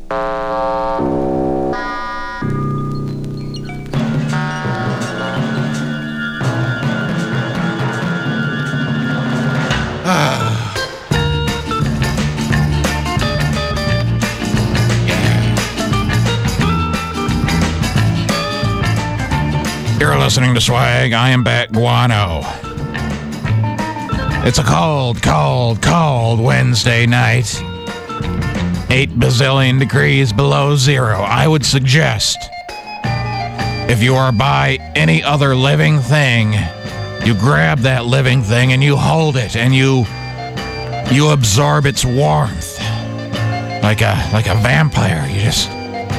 You're listening to Swag. I am Bat Guano. It's a cold Wednesday night. 8 bazillion degrees below zero. I would suggest, if you are by any other living thing, you grab that living thing and you hold it and you absorb its warmth like a vampire. You just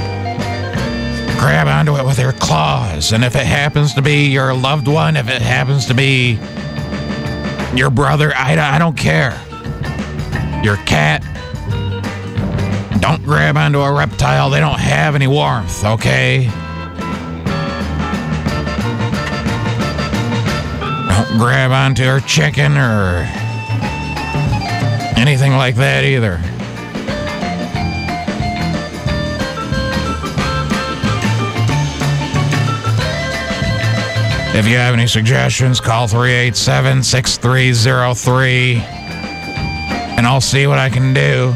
grab onto it with your claws, and if it happens to be your loved one, if it happens to be your brother, I don't care. Your cat, don't grab onto a reptile. They don't have any warmth, okay? Don't grab onto her chicken or anything like that either. If you have any suggestions, call 387-6303, and I'll see what I can do.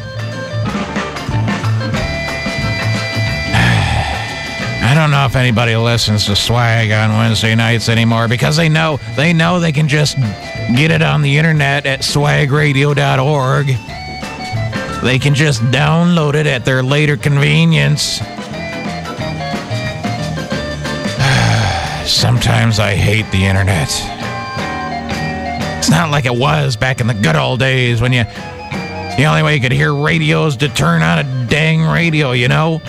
I don't know if anybody listens to Swag on Wednesday nights anymore because they know they can just get it on the internet at swagradio.org. They can just download it at their later convenience. Sometimes I hate the internet. It's not like it was back in the good old days when the only way you could hear radio is to turn on a dang radio, you know?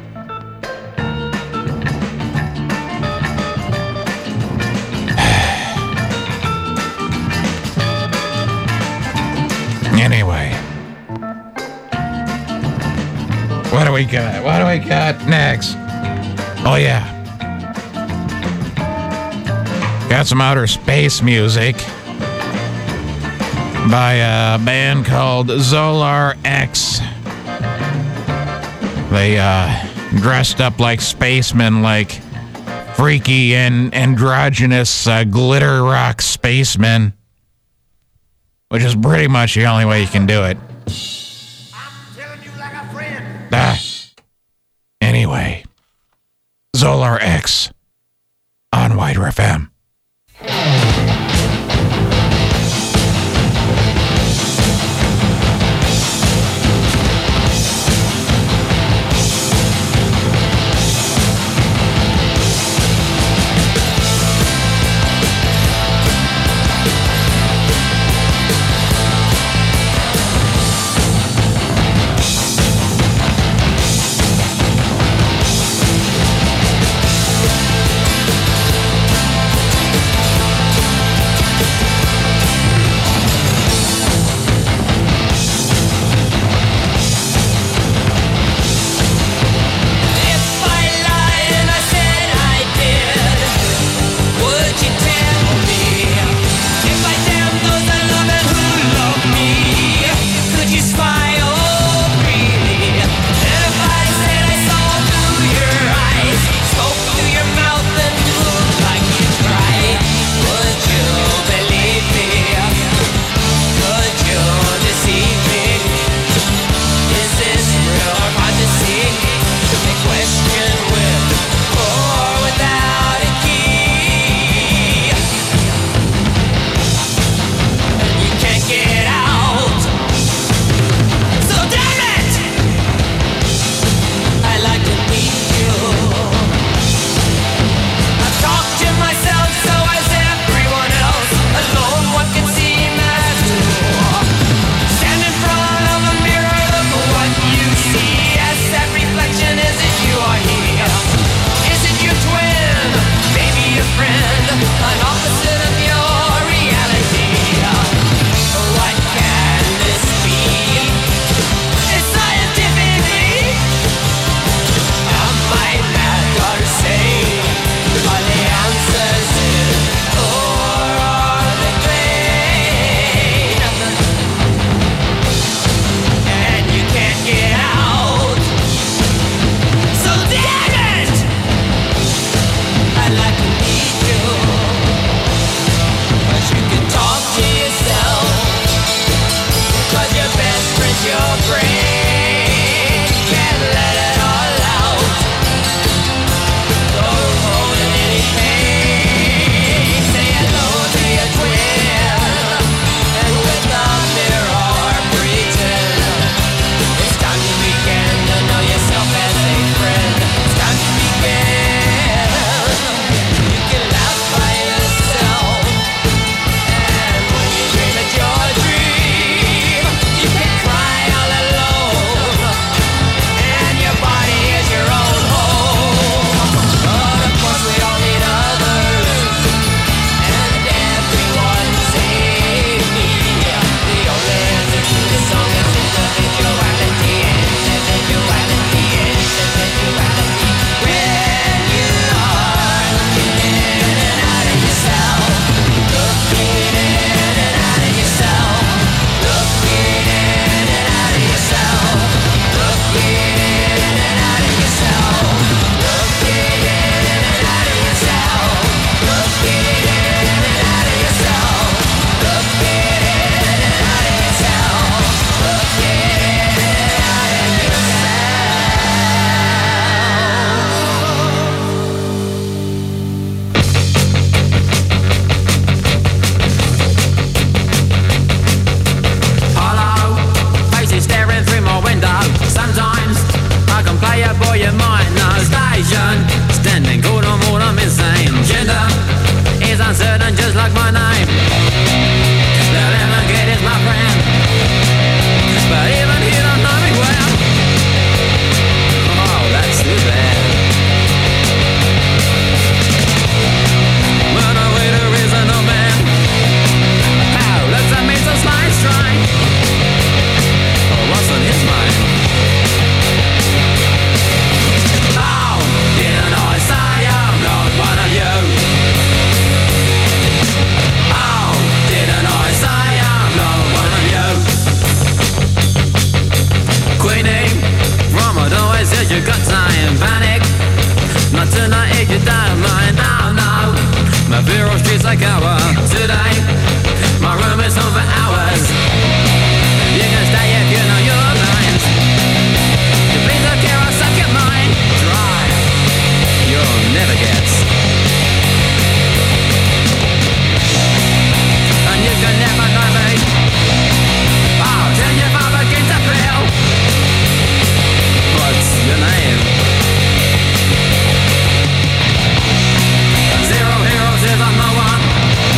Anyway. What do we got? What do we got next? Oh, yeah. Got some outer space music by a band called Zolar X. They dressed up like spacemen, like freaky and androgynous glitter rock spacemen, which is pretty much the only way you can do it. I'm telling you like a friend. Anyway, Zolar X on Wider FM. like hour today. My room is on for hours. You can stay if you know your lines. You please don't care, I'll suck your mind dry. You'll never get. And you can never know me. I'll tell you if I'm against the bill. What's your name? Zero heroes if I'm no one.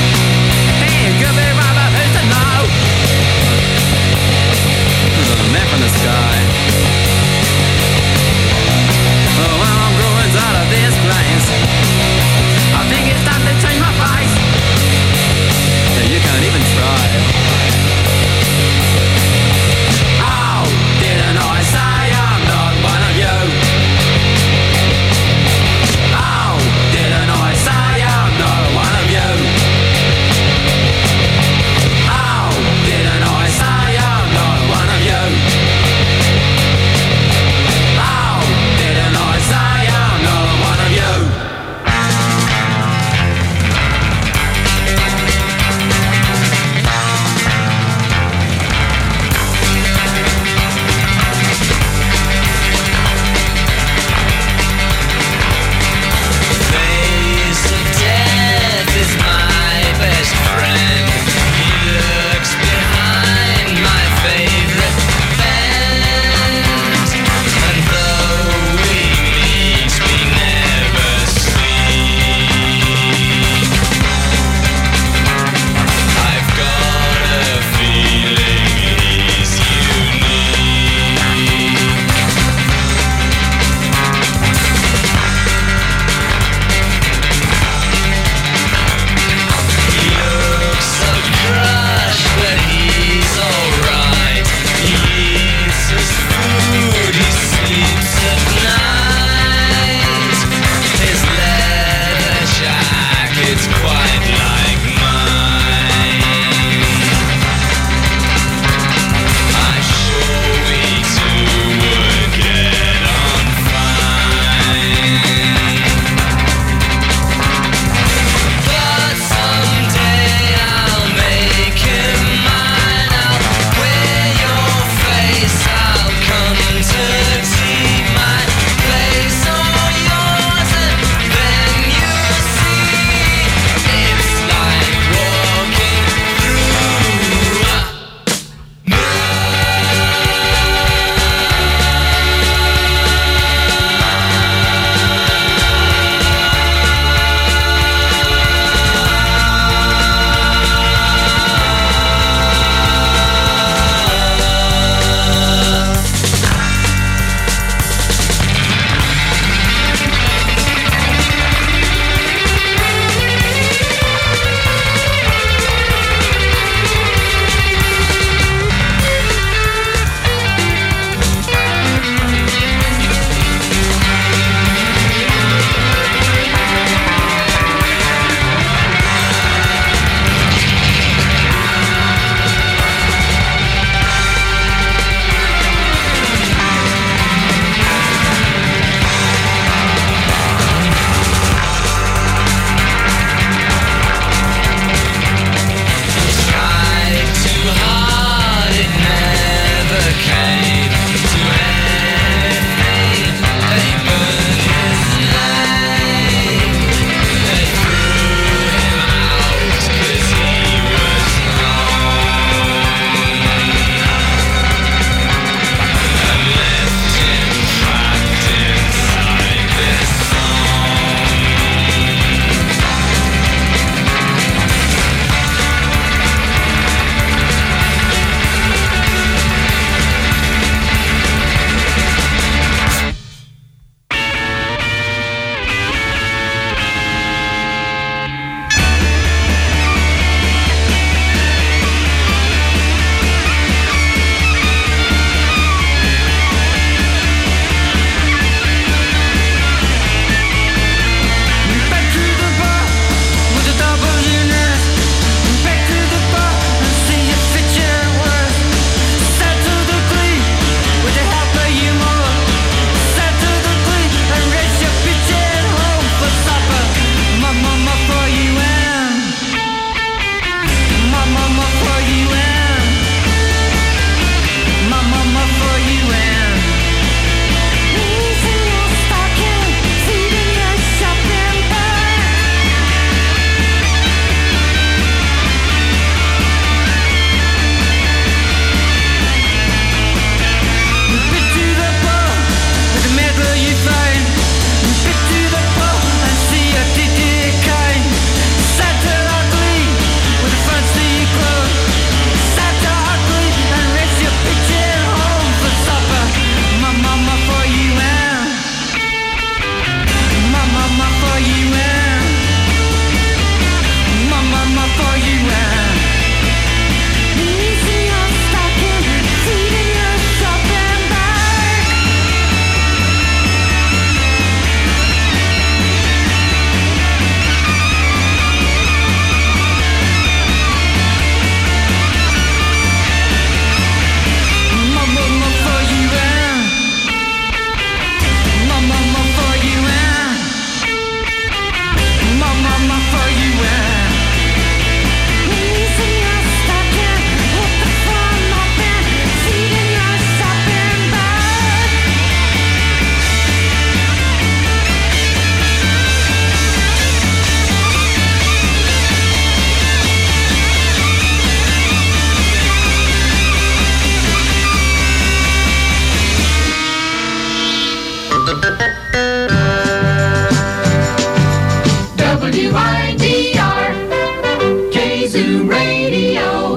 WIDR Kazoo Radio.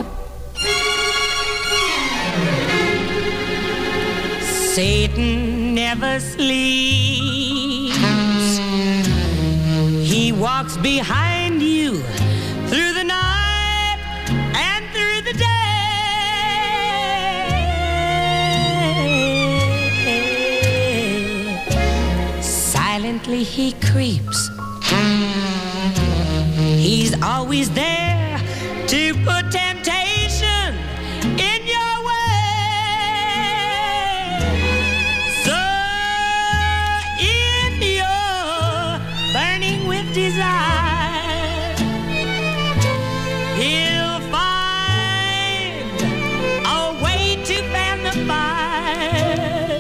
Satan never sleeps. He walks behind you through the night and through the day. Silently he creeps. He's always there to put temptation in your way. So if you're burning with desire, he'll find a way to fan the fire.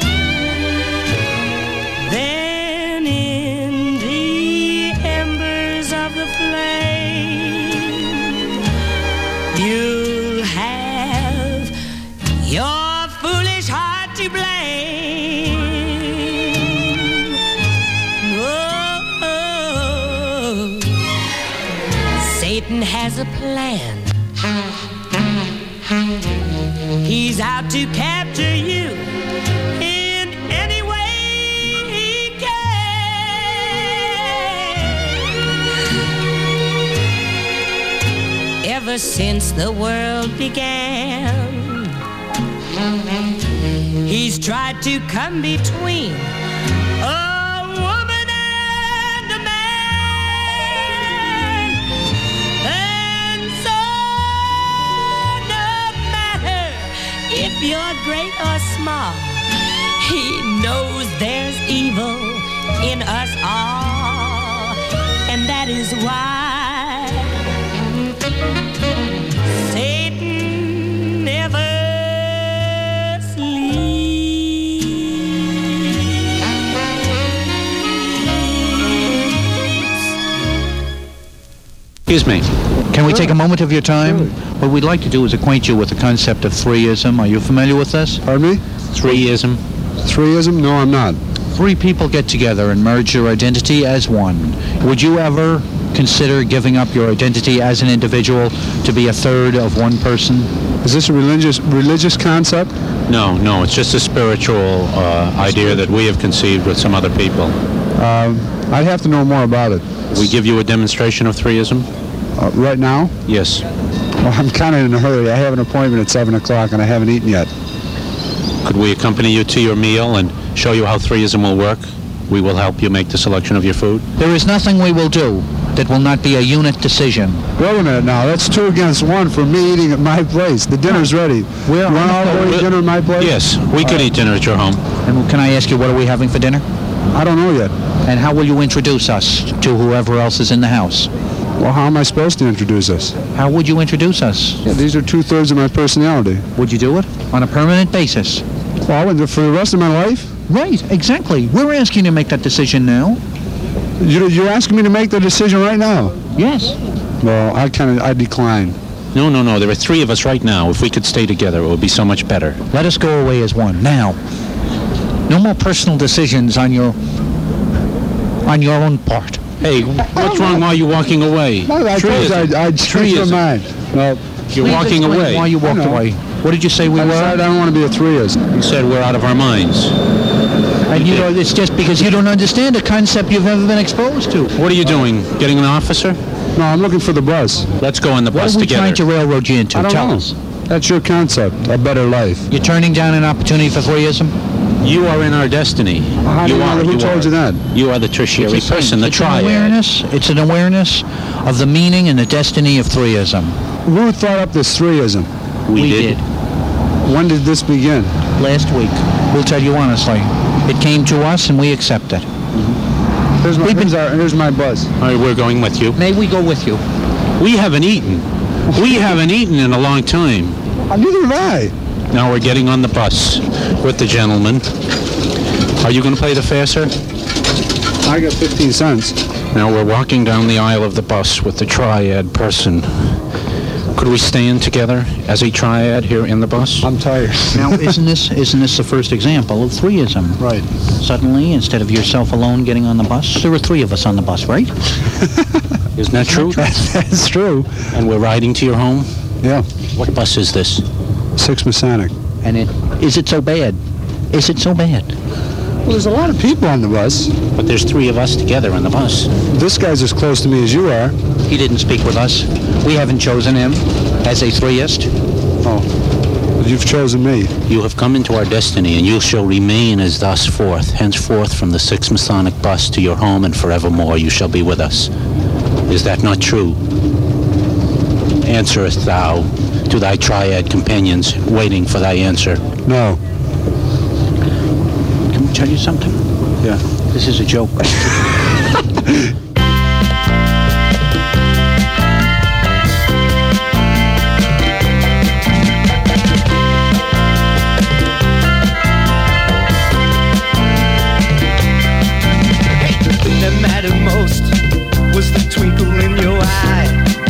Then in the embers of the flame, you'll have your foolish heart to blame. Oh, Satan has a plan. He's out to capture you in any way he can. Ever since the world began, he's tried to come between a woman and a man. And so no matter if you're great or small, he knows there's evil in us all. And that is why Satan never Excuse me. Can we take a moment of your time? What we'd like to do is acquaint you with the concept of threeism. Are you familiar with this? Pardon me? Threeism. Threeism? No, I'm not. Three people get together and merge their identity as one. Would you ever consider giving up your identity as an individual to be a third of one person? Is this a religious concept? No, it's just a spiritual idea that we have conceived with some other people. I'd have to know more about it. We give you a demonstration of threeism? Right now? Yes. Well, I'm kind of in a hurry. I have an appointment at 7 o'clock and I haven't eaten yet. Could we accompany you to your meal and show you how threeism will work? We will help you make the selection of your food. There is nothing we will do that will not be a unit decision. Wait a minute now. That's 2 against 1 for me eating at my place. The dinner's ready. You want all to eat dinner at my place? Yes, we could eat dinner at your home. And can I ask you, what are we having for dinner? I don't know yet. And how will you introduce us to whoever else is in the house? Well, how am I supposed to introduce us? How would you introduce us? Yeah, these are 2/3 of my personality. Would you do it on a permanent basis? Well, for the rest of my life? Right, exactly. We're asking you to make that decision now. You're asking me to make the decision right now? Yes. Well, I decline. No. There are 3 of us right now. If we could stay together, it would be so much better. Let us go away as one, now. No more personal decisions on your own part. Hey, what's wrong while you're walking away? I told you I'd change my mind. No. You're walking away. Why you walked away? What did you say we were? I don't want to be a threeist. You said we're out of our minds. And you know, it's just because you don't understand a concept you've never been exposed to. What are you doing? Getting an officer? No, I'm looking for the bus. Let's go on the bus together. What are we trying to railroad you into? Tell us. That's your concept, a better life. You're turning down an opportunity for threeism? You are in our destiny. How do you know? Who told you that? You are the tertiary person, the triad. It's an awareness of the meaning and the destiny of threeism. Who thought up this threeism? We did. When did this begin? Last week. We'll tell you honestly. It came to us and we accept it. Here's my bus. All right, we're going with you. May we go with you? We haven't eaten. We haven't eaten in a long time. Neither have I. Now we're getting on the bus with the gentleman. Are you going to pay the fare, sir? I got 15 cents. Now we're walking down the aisle of the bus with the triad person. Could we stand together as a triad here in the bus? I'm tired. Now, isn't this the first example of threeism? Right. Suddenly, instead of yourself alone getting on the bus, there were three of us on the bus, right? Isn't that true? That's true. And we're riding to your home? Yeah. What bus is this? 6 Masonic. And is it so bad? Is it so bad? Well, there's a lot of people on the bus. But there's three of us together on the bus. This guy's as close to me as you are. He didn't speak with us. We haven't chosen him as a threeist. Oh, you've chosen me. You have come into our destiny, and you shall remain as thus forth. Henceforth, from the 6th Masonic bus to your home and forevermore, you shall be with us. Is that not true? Answerest thou to thy triad companions, waiting for thy answer? No. Can we tell you something? Yeah. This is a joke. That mattered most was the twinkle in your eye.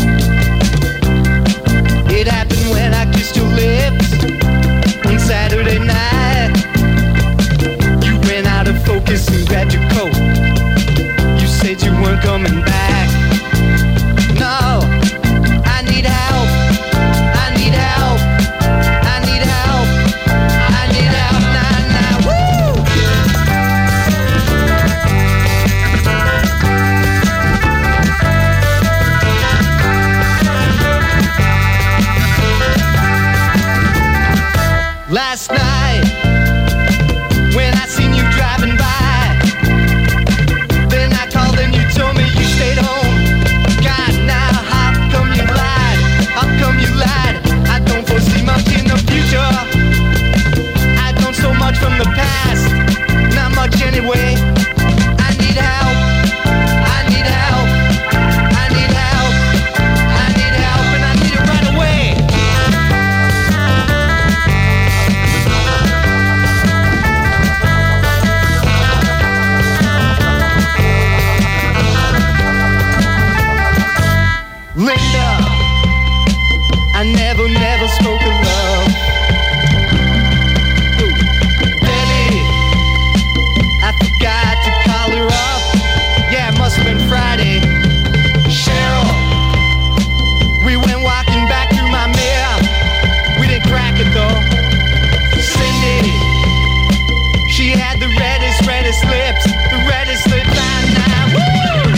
It happened when I kissed your lips on Saturday night. You went out of focus and grabbed your coat. You said you weren't coming back. No, I need help. I need help. I need help. I need help. Nah, nah, woo! Last night, when I seen you driving by, then I called and you told me you stayed home. God, now how come you lied? How come you lied? I don't foresee much in the future. I don't so much from the past, not much anyway. I need help. I need help. I need help. I need help, and I need it right away. Linda, I never spoke of love. Ooh. Betty, I forgot to call her up. Yeah, it must have been Friday. Cheryl, we went walking back through my mirror. We didn't crack it though. Cindy, she had the reddest lips, the reddest lips I know. Woo!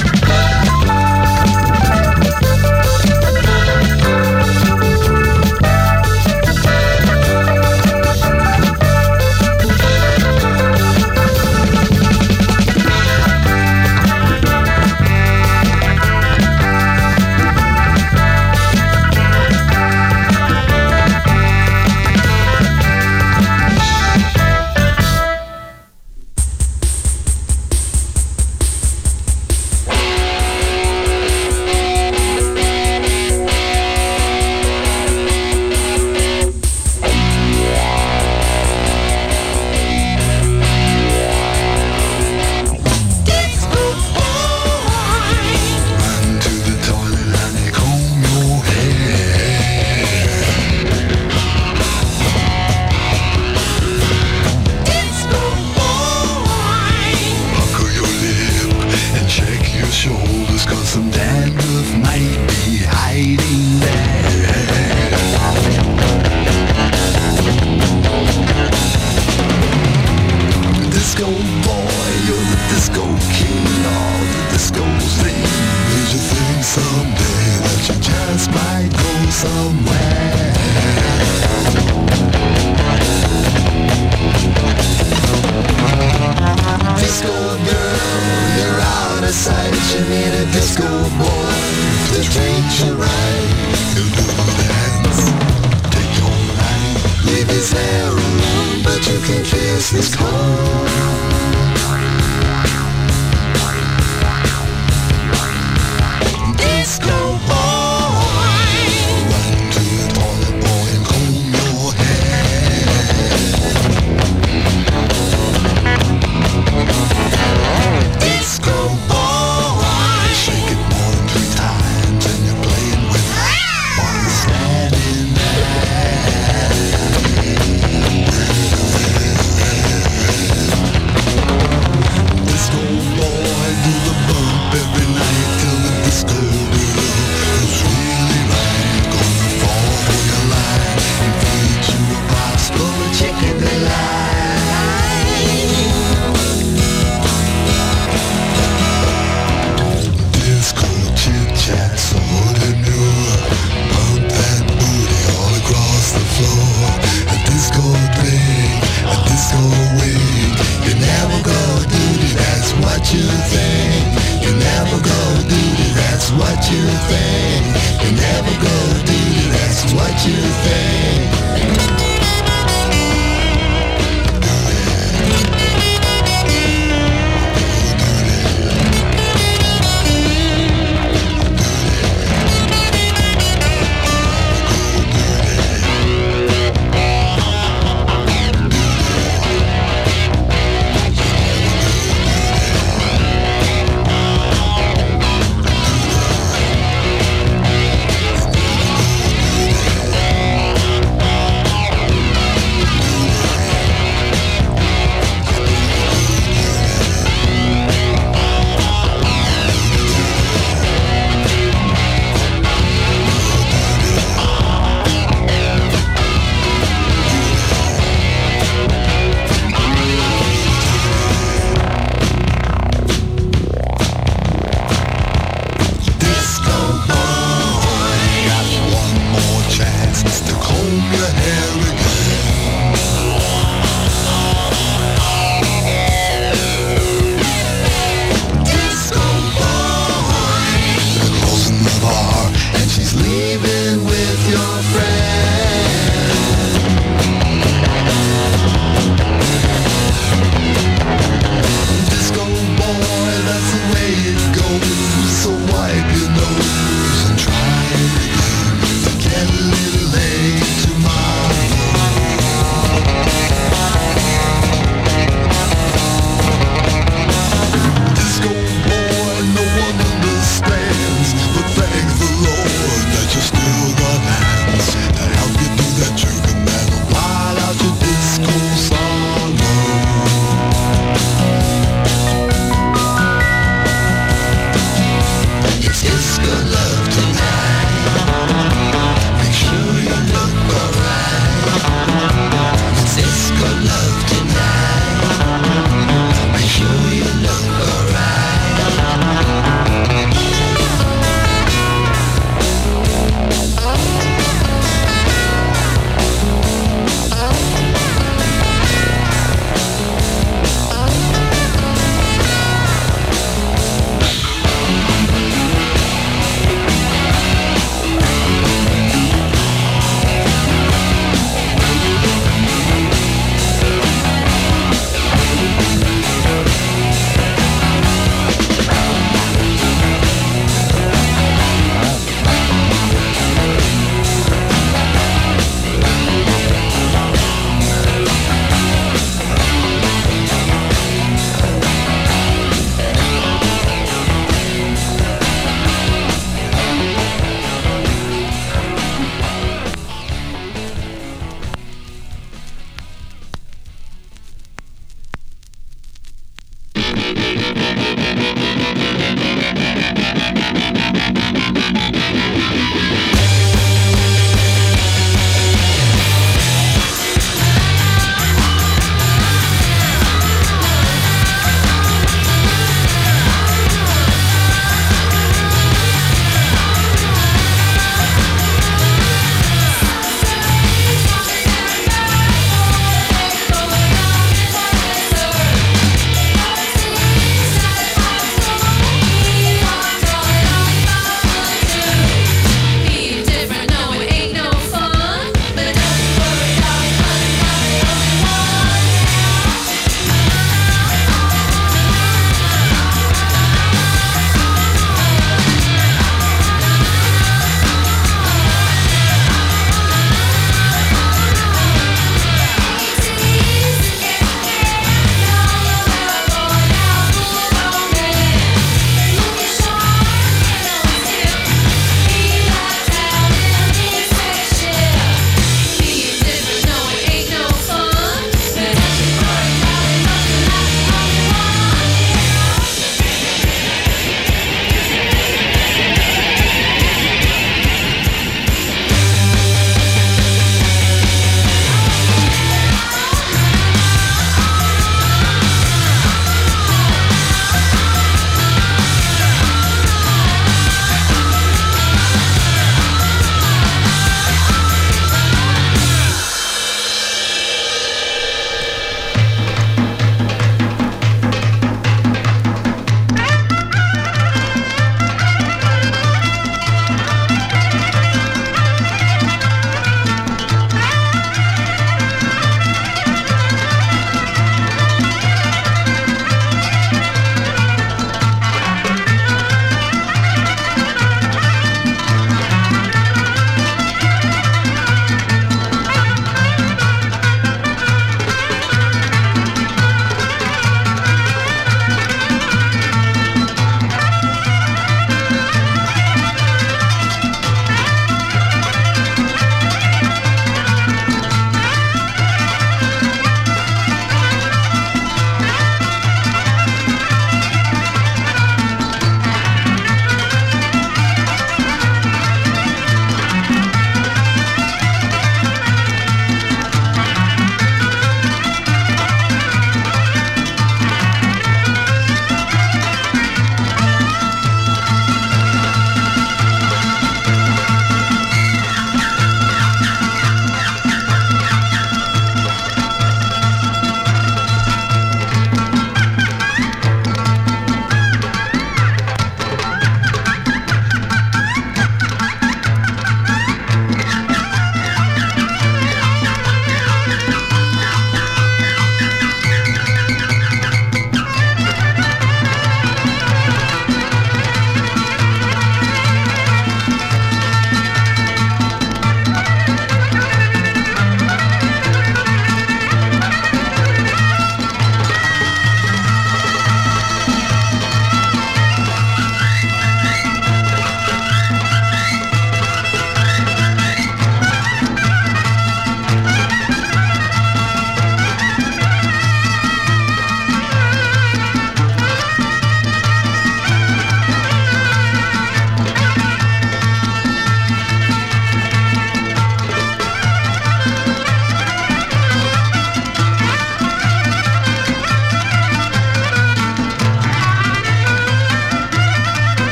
Disco boy, run to the toilet. what you think. You never go, dude, that's what you think.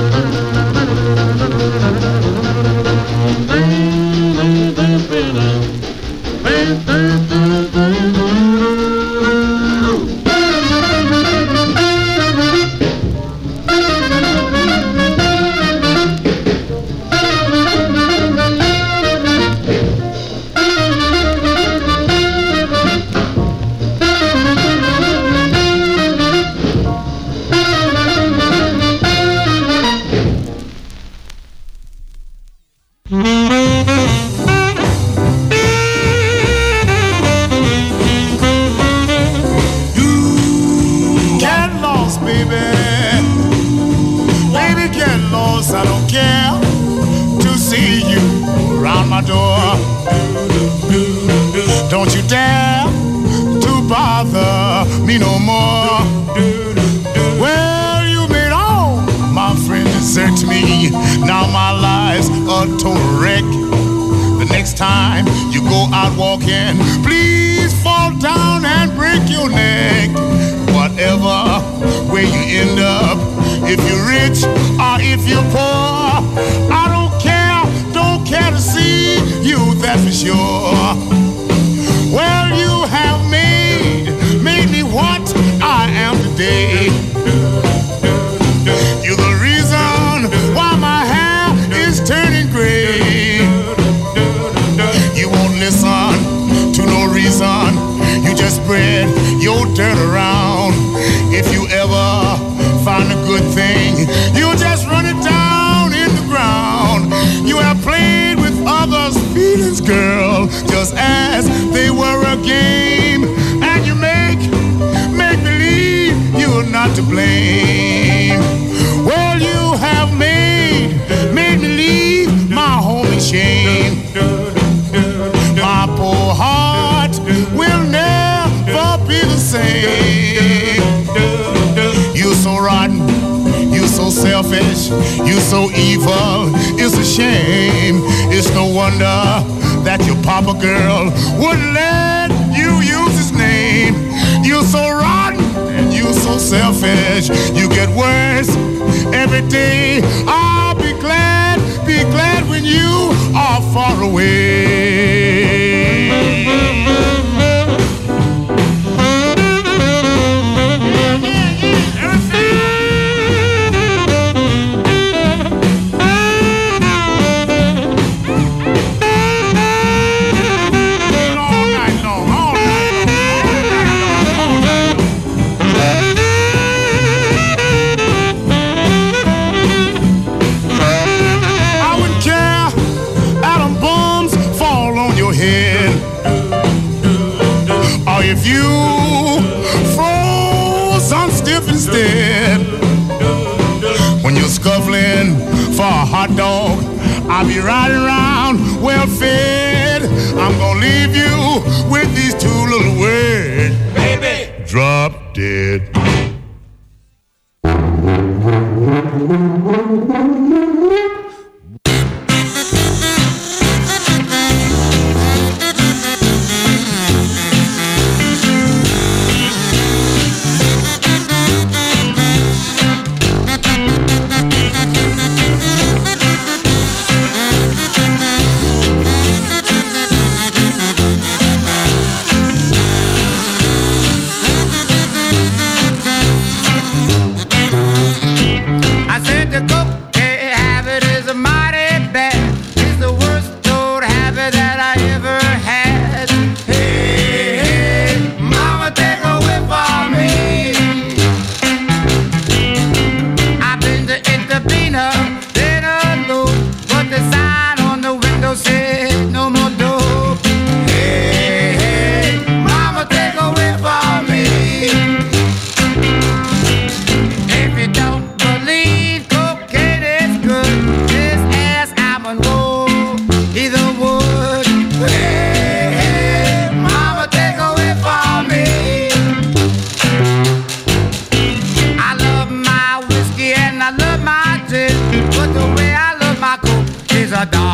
a dog.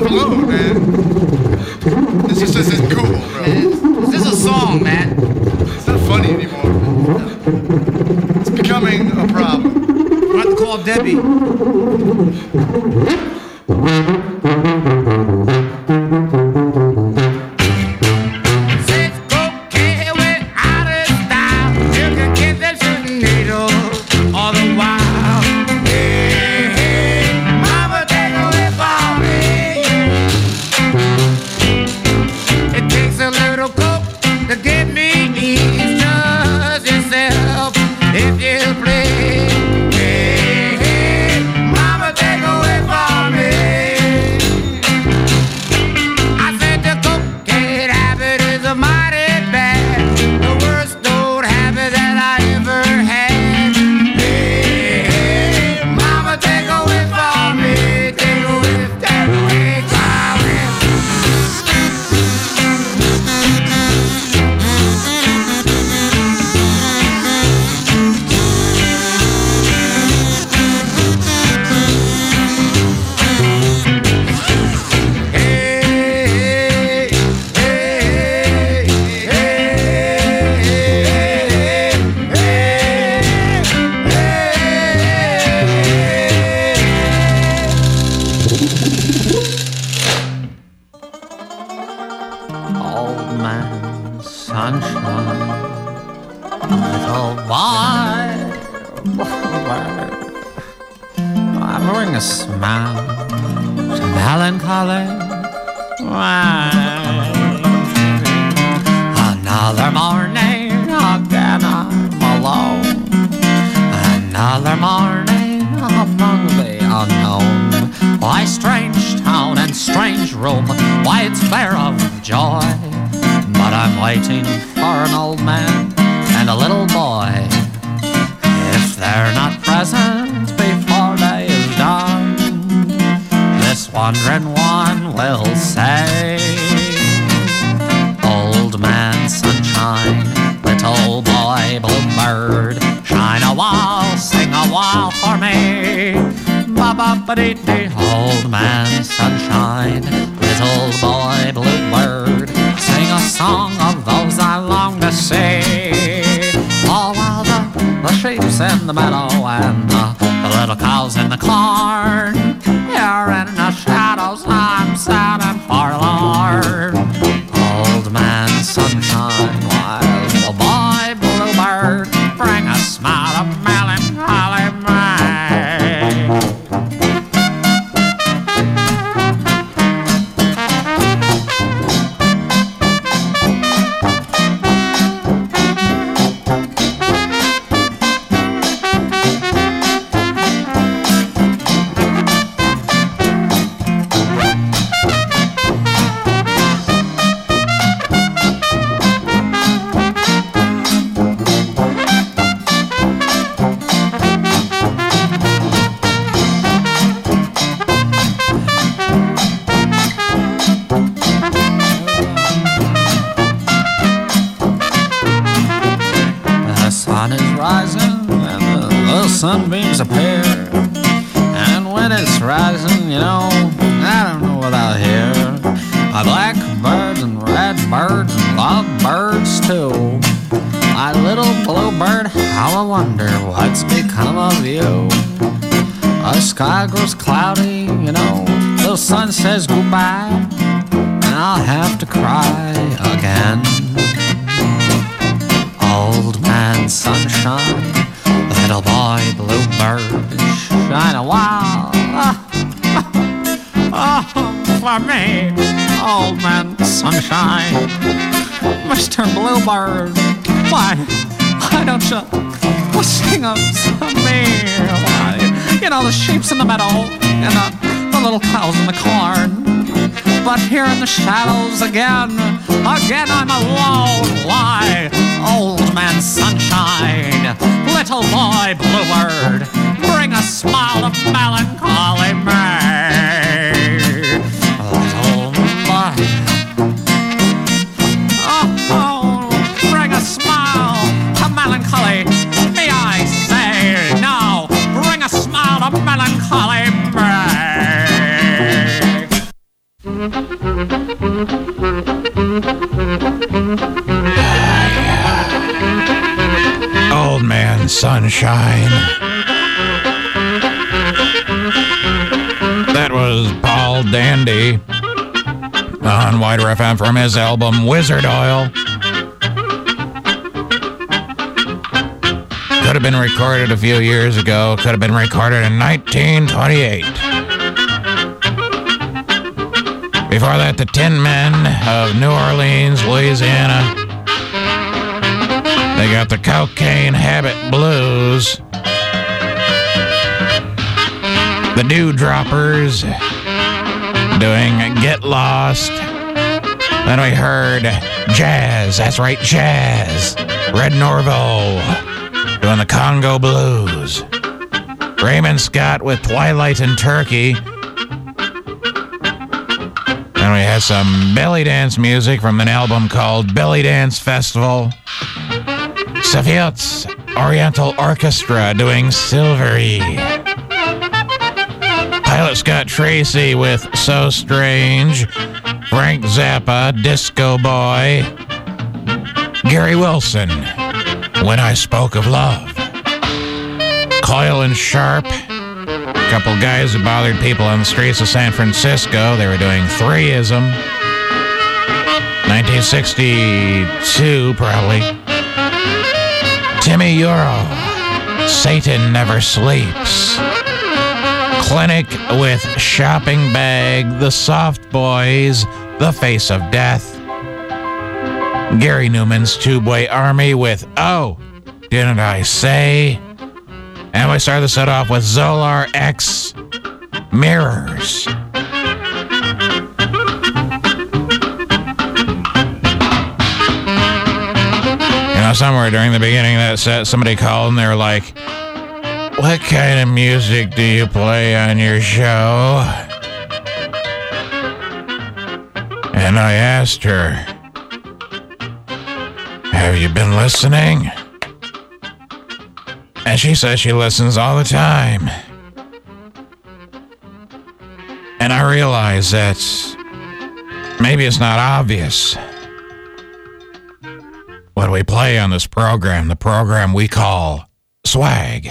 alone, man. This just isn't cool, bro. This is a song, Matt. It's not funny anymore. It's becoming a problem. We'll have to call Debbie. Old man sunshine, little boy bluebird, sing a song of those I long to see. All while the sheep's in the meadow and the little cows in the corn, here in the shadows I'm sad and forlorn. Old man sunshine, wild little boy bluebird, bring a smile of melancholy mind. Sunbeams appear, and when it's rising, you know, I don't know what I hear. Blackbirds and redbirds and lovebirds too. My little bluebird, how I wonder what's become of you. The sky grows cloudy, you know, the sun says goodbye, and I'll have to cry again. Old man sunshine, little boy bluebird, shine a while. For me, old man sunshine, Mr. Bluebird, why don't you sing of me? Why, you know, the sheep's in the meadow and the little cows in the corn. But here in the shadows again I'm alone. Why, old man sunshine, little boy bluebird, bring a smile of melancholy me. Little boy, oh, bring a smile of melancholy me, I say. No, bring a smile of melancholy me. Sunshine. That was Paul Dandy on Wider FM from his album Wizard Oil. Could have been recorded a few years ago. Could have been recorded in 1928. Before that, the Tin Men of New Orleans, Louisiana. They got the Cocaine Habit Blues. The Dewdroppers doing Get Lost. Then we heard jazz. That's right, jazz. Red Norvo doing the Congo Blues. Raymond Scott with Twilight in Turkey. And we had some belly dance music from an album called Belly Dance Festival. Safiot's Oriental Orchestra doing Silvery. Pilot Scott Tracy with So Strange. Frank Zappa, Disco Boy. Gary Wilson, When I Spoke of Love. Coyle and Sharp, a couple guys who bothered people on the streets of San Francisco. They were doing Threeism. 1962, probably. Timmy Euro, Satan Never Sleeps. Clinic with Shopping Bag, The Soft Boys, The Face of Death. Gary Newman's Tubeway Army with Oh, Didn't I Say? And we start the set off with Zolar X Mirrors. You know, somewhere during the beginning of that set, somebody called and they were like, what kind of music do you play on your show? And I asked her, have you been listening? And she says she listens all the time. And I realize that maybe it's not obvious what we play on this program, the program we call Swag.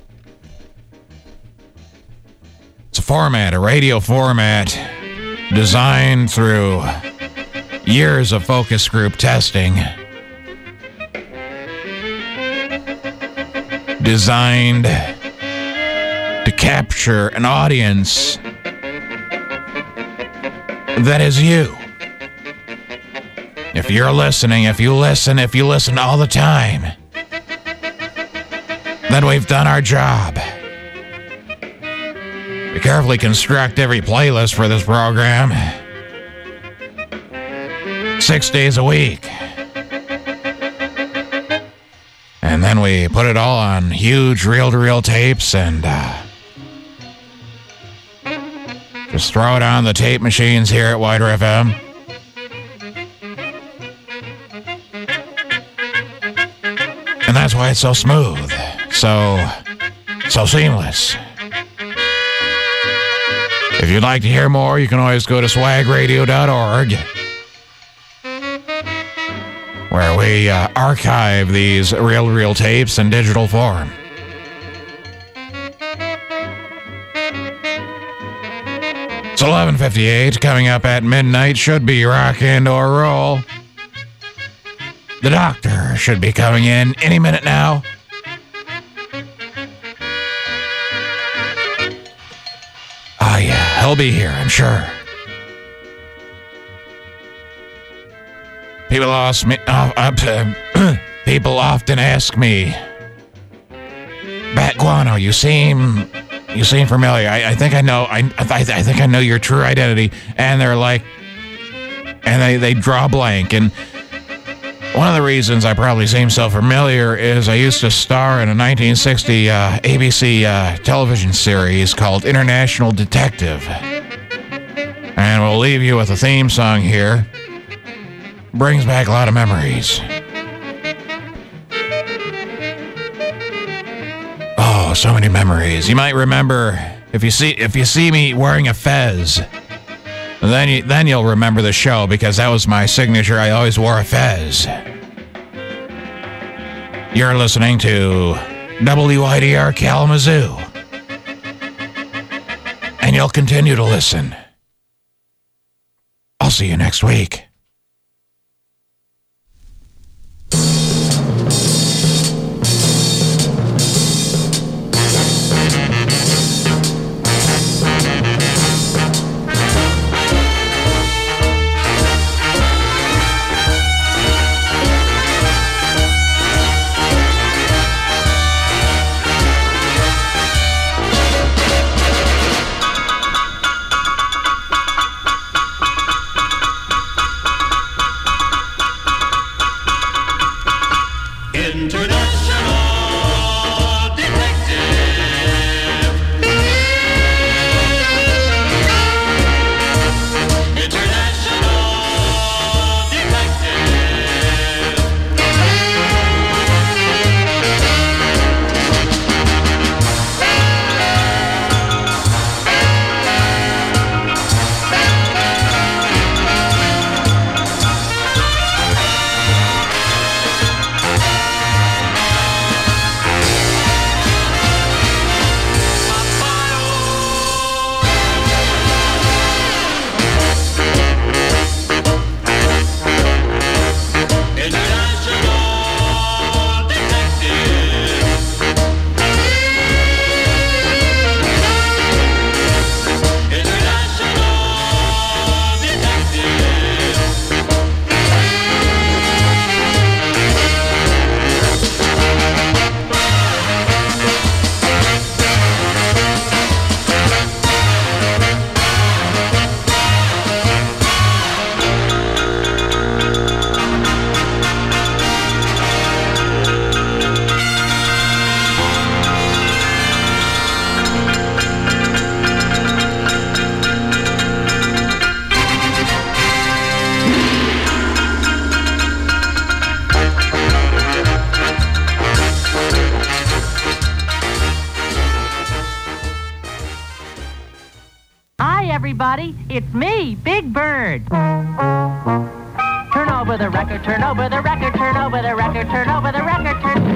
It's a format, a radio format designed through years of focus group testing, designed to capture an audience that is you. If you're listening, if you listen all the time, then we've done our job. We carefully construct every playlist for this program. 6 days a week. And then we put it all on huge reel-to-reel tapes and just throw it on the tape machines here at Wider FM. And that's why it's so smooth, so seamless. If you'd like to hear more, you can always go to swagradio.org, where we archive these reel-to-reel tapes in digital form. It's 11:58, coming up at midnight, should be rock and or roll. The doctor should be coming in any minute now. Oh yeah, he'll be here, I'm sure. People often ask me, Bat Guano, you seem familiar. I think I know. I think I know your true identity. And they're like, and they draw blank. And one of the reasons I probably seem so familiar is I used to star in a 1960 ABC television series called International Detective. And we'll leave you with a theme song here. Brings back a lot of memories. Oh, so many memories. You might remember if you see me wearing a fez, then you'll remember the show because that was my signature. I always wore a fez. You're listening to WIDR Kalamazoo. And you'll continue to listen. I'll see you next week. Everybody, it's me, Big Bird. Turn over the record, turn over the record, turn over the record, turn over the record, turn...